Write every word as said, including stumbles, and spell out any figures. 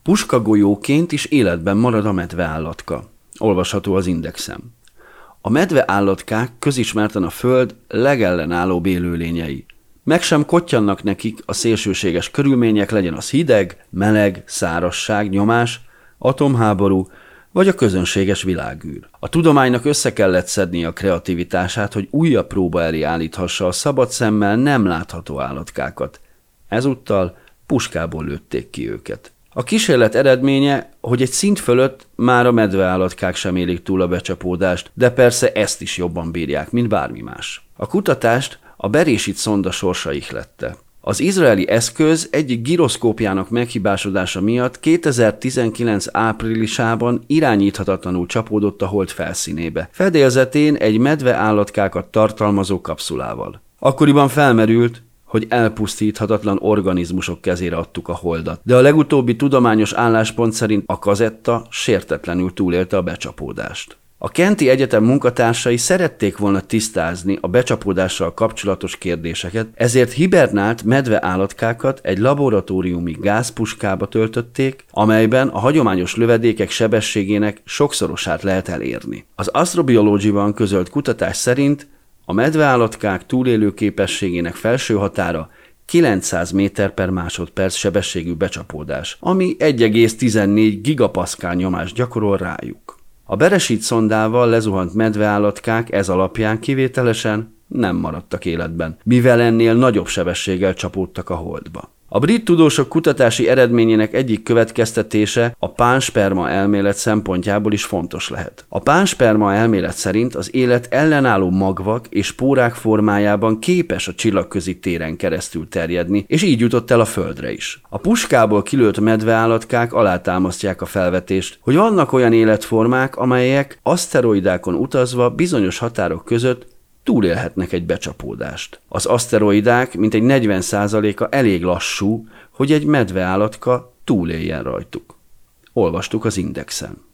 Puskagolyóként is életben marad a medveállatka. Olvasható az Indexen. A medveállatkák közismerten a Föld legellenállóbb élőlényei. Meg sem kottyannak nekik a szélsőséges körülmények, legyen az hideg, meleg, szárazság, nyomás, atomháború, vagy a közönséges világűr. A tudománynak össze kellett szednie a kreativitását, hogy újabb próba elé állíthassa a szabad szemmel nem látható állatkákat. Ezúttal puskából lőtték ki őket. A kísérlet eredménye, hogy egy szint fölött már a medveállatkák sem élik túl a becsapódást, de persze ezt is jobban bírják, mint bármi más. A kutatást a Berésit szonda sorsa ihlette. Az izraeli eszköz egyik giroszkópjának meghibásodása miatt kétezer-tizenkilenc áprilisában irányíthatatlanul csapódott a hold felszínébe, fedélzetén egy medveállatkákat tartalmazó kapszulával. Akkoriban felmerült, hogy elpusztíthatatlan organizmusok kezére adtuk a holdat, de a legutóbbi tudományos álláspont szerint a kazetta sértetlenül túlélte a becsapódást. A Kenti Egyetem munkatársai szerették volna tisztázni a becsapódással kapcsolatos kérdéseket, ezért hibernált medveállatkákat egy laboratóriumi gázpuskába töltötték, amelyben a hagyományos lövedékek sebességének sokszorosát lehet elérni. Az Astrobiology-ban közölt kutatás szerint a medveállatkák túlélő képességének felső határa kilencszáz méter per másodperc sebességű becsapódás, ami egy egész tizennégy gigapaszkál nyomást gyakorol rájuk. A Beresit szondával lezuhant medveállatkák ez alapján kivételesen nem maradtak életben, mivel ennél nagyobb sebességgel csapódtak a holdba. A brit tudósok kutatási eredményének egyik következtetése a pánsperma elmélet szempontjából is fontos lehet. A pánsperma elmélet szerint az élet ellenálló magvak és pórák formájában képes a csillagközi téren keresztül terjedni, és így jutott el a Földre is. A puskából kilőtt medveállatkák alátámasztják a felvetést, hogy vannak olyan életformák, amelyek aszteroidákon utazva bizonyos határok között túlélhetnek egy becsapódást. Az aszteroidák mintegy negyven százaléka elég lassú, hogy egy medveállatka túléljen rajtuk. Olvastuk az Indexen.